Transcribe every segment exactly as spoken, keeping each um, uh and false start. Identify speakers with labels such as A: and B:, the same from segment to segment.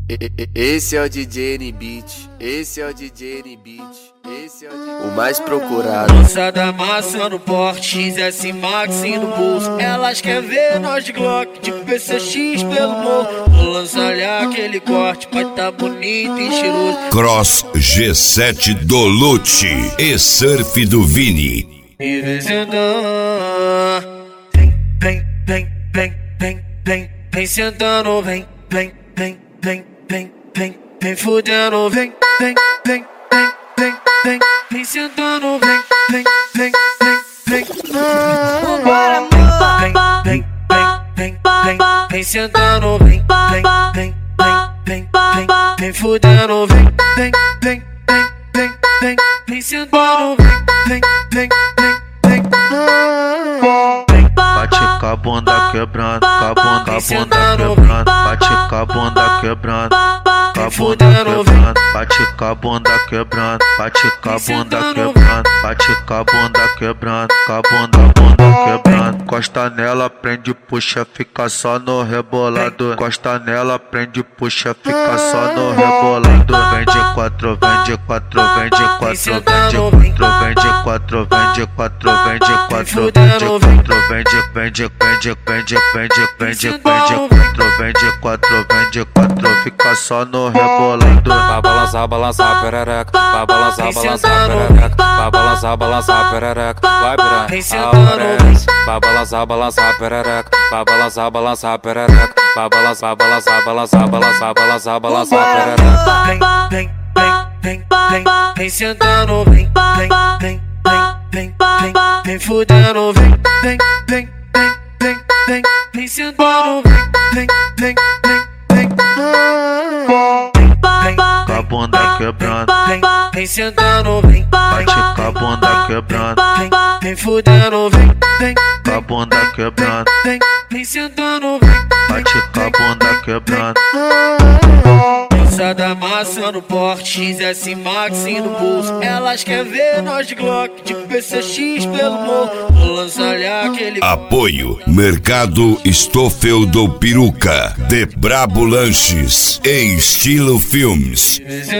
A: Esse é o D J N-Beat, esse é o D J N-Beat, esse é o, D J... o mais procurado.
B: Moçada massa no porte, X S Max no bolso. Elas querem ver nós de Glock, de P C X pelo morro. Vou lançar-lhe aquele corte, vai tá bonito e cheiroso.
C: Cross G sete do Lute e Surf do Vini.
B: Me vem sentando, vem, vem, vem, vem, vem, vem sentando, vem, vem, vem, vem, vem, vem, vem fudendo, vem, vem, vem, vem, vem, vem, vem sentando, vem, vem, vem, vem, vem,
D: Vambora, amor.
B: vem, vem, vem, vem, vem, vem sentando, vem, vem, vem, vem, vem, vem, vem fudendo, vem, vem, vem, vem, vem, vem, vem sentando, vem, vem, vem, vem, vem.
E: Bate com a bunda quebrando, com a bunda, com a bunda quebrando. Bate com a bunda quebrando, com a bunda quebrando. Bate com a bunda quebrando, bate com a bunda quebrando. Bate com a bunda quebrando, com a bunda, bunda quebrando. Costa nela, prende, puxa, fica só no rebolado. Costa nela, prende, puxa, fica só no rebolado. Vem de quatro, vem de quatro, vem de quatro, vem de quatro, vem de quatro, vem de quatro, vem de quatro, vem de quatro, vem de Vem de, vem de, vem de, vem de, vem de, vem de quatro, vem de quatro, vem de quatro, fica só no rebolado.
F: Vai balançar, balançar, perereca. Vai balançar, balançar, perereca. Vai balançar, balançar, perereca. Vai piranha, vai balançar, balançar, perereca. Vai balançar, balançar, perereca. Vai balançar, balançar, balançar, balançar, balançar, balançar, perereca.
B: Vem, vem, vem, vem, vem, vem sentando, vem, vem, vem, vem, vem, vem, vem fudendo, vem, vem, vem, vem, vem, vem, vem sentando, vem, vem, vem, vem, vem,
E: com a bunda quebrando,
B: vem, vem sentando, vem,
E: bate com a bunda quebrando,
B: vem, vem fudendo, vem, vem,
E: com a bunda quebrando,
B: vem, vem sentando, vem,
E: bate com a bunda quebrando.
B: Moçada massa no porte, X S Max no bolso. Elas querem ver nós de Glock, de P C X pelo morro. Vou lançar-lhe aquele
C: Apoio Mercado Stoffel do Peruca, de Brabo Lanches e Estilo Filmes.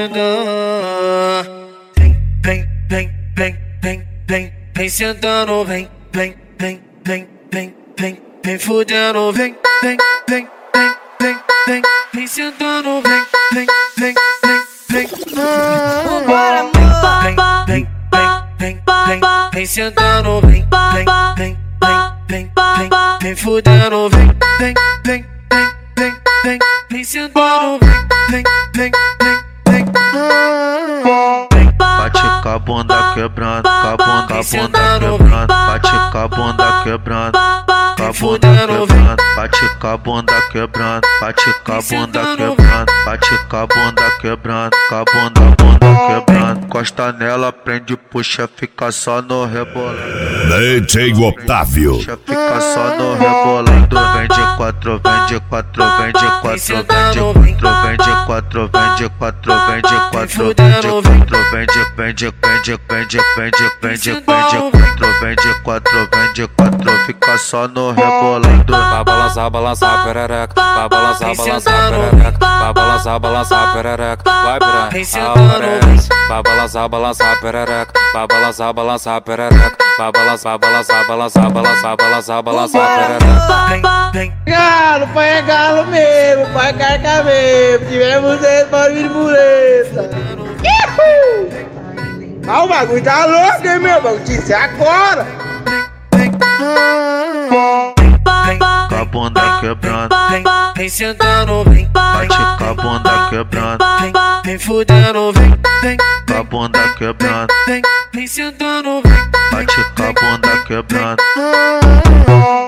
B: Vem, vem, vem, vem, vem, vem sentando, vem, vem, vem, vem, vem, vem, vem fudendo, vem, vem, vem, vem, vem, vem, vem sentando, vem, vem, vem, vem, vem,
D: Vambora, amor.
B: vem, vem, vem, vem, vem, vem sentando, vem, vem, vem, vem, vem, vem, vem fudendo, vem, vem, vem, vem, vem, vem, vem sentando, vem, vem, vem, vem, vem.
E: Bate com a bunda quebrando, com a bunda, com a bunda quebrando. Bate com a bunda quebrando, com a bunda quebrando. Bate com a bunda quebrando, bate com a bunda quebrando. Bate com a bunda quebrando, com a bunda, bunda quebrando. Costa nela, prende, puxa, fica só no rebolado.
C: D J Otávio.
E: Puxa, fica só no rebolado. Vem de quatro, vem de quatro, vem de quatro, vem de quatro, vem de quatro, vem de quatro, vem de quatro, vem de quatro, vem de, vem de, vem de, vem de, vem de, vem de, vem de quatro, vem de quatro, vem de quatro, fica só no rebolado.
F: Vai balançar, balançar, perereca. Vai balançar, balançar, perereca. Vai balançar, balançar, perereca. Vai piranha, vai balançar, balançar, perereca. Vai balançar, balançar, perereca. Vai balançar, balançar, balançar, balançar, balançar, balançar, perereca.
B: Vem, vem,
G: Galo, pai é galo mesmo, pai é carca mesmo. Tivemos eles para vir pureza. Ah, o bagulho tá louco, hein, meu? Notícia agora.
B: vem,
E: Com a bunda quebrando,
B: vem, vem sentando, vem,
E: bate com a bunda quebrando,
B: vem, vem fudendo, vem, vem,
E: com a bunda quebrando,
B: vem, vem sentando, vem,
E: bate com a bunda quebrando.